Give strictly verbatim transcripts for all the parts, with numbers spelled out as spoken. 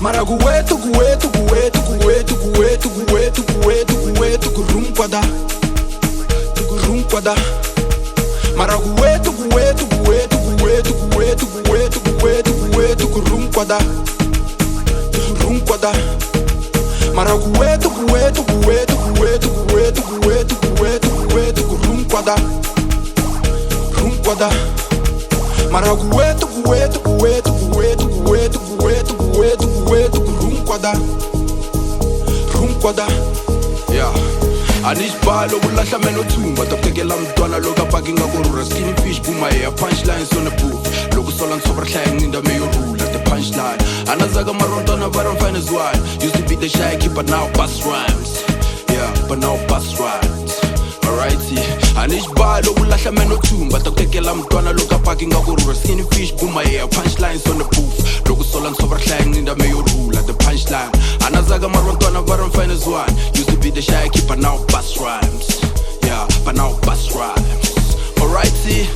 Mara kuwetu kuwetu kuwetu kuwetu kuwetu kuwetu kuwetu kuwetu kurumpada kurumpada Mara kuwetu kuwetu kuwetu kuwetu kuwetu kuwetu kuwetu kuwetu kurumpada kurumpada Mara kuwetu kuwetu kuwetu kuwetu kuwetu kuwetu kuwetu kuwetu kurumpada kurumpada Mara kuwetu kuwetu kuwetu kuwetu kuwetu kuwetu kuwetu kuwetu kurumpada rumpada yeah Anishbalo ulahla meno thumba takutekela mntwana loku apaki ngakurura skinny fish buma ya punchlines on the booth loku sola nsobra hlaya nginda meyorula the punchline anazaka marontwana varamfine as wine used to be the shy kid but now bust rhymes yeah but now bust rhymes alrighty Anishbalo ulahla meno thumba takutekela mntwana loku apaki ngakurura skinny fish buma ya punchlines on the booth loku sola nsobra hlaya nginda meyorula the punchline anazaka marontwana varamfine as wine used to be the shy kid but now bust rhymes yeah but now bust rhymes alrighty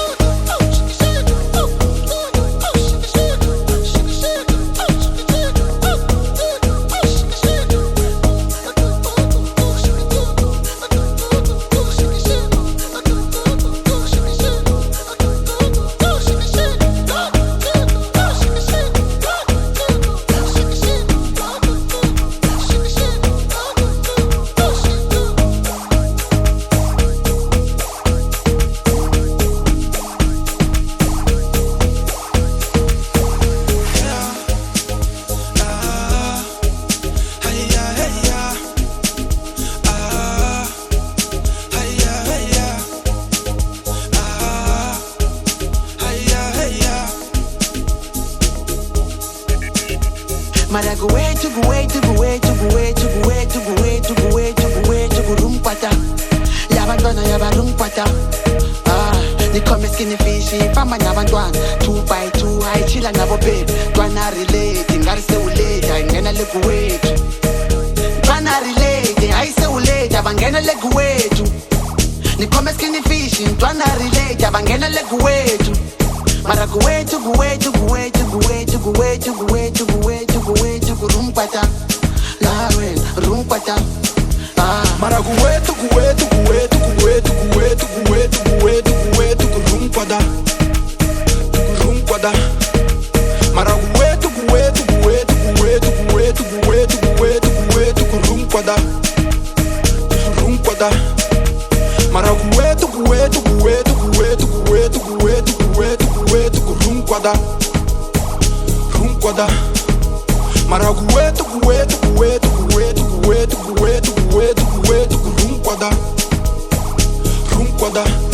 Mara kuwetu kuwetu kuwetu kuwetu kuwetu kuwetu kuwetu kuwetu kurumpata Yabantwana yabarumpata Ah, nikome skinny fish famba nabantwana two by two ayichila nabo babe Twana relate ngarise ulate ayingena le kuwethu Twana relate ayise ulate abangena le kuwethu Nikome skinny fish twana relate abangena le kuwethu Mara kuwetu kuwetu kuwetu kuwetu kuwetu kuwetu kuwetu kuwetu kurumpata Lawen rumpata Ah Mara kuwetu kuwetu kuwetu kuwetu kuwetu kuwetu kuwetu kuwetu kurumpada kurumpada Mara kuwetu kuwetu kuwetu kuwetu kuwetu kuwetu kuwetu kuwetu kurumpada kurumpada Mara kuwetu kuwetu kuwetu kuwetu kuwetu kuwetu kuwetu kuwetu kurumpada rumpada Mara kuwetu kuwetu kuwetu kuwetu kuwetu kuwetu kuwetu kuwetu kurumpada rumpada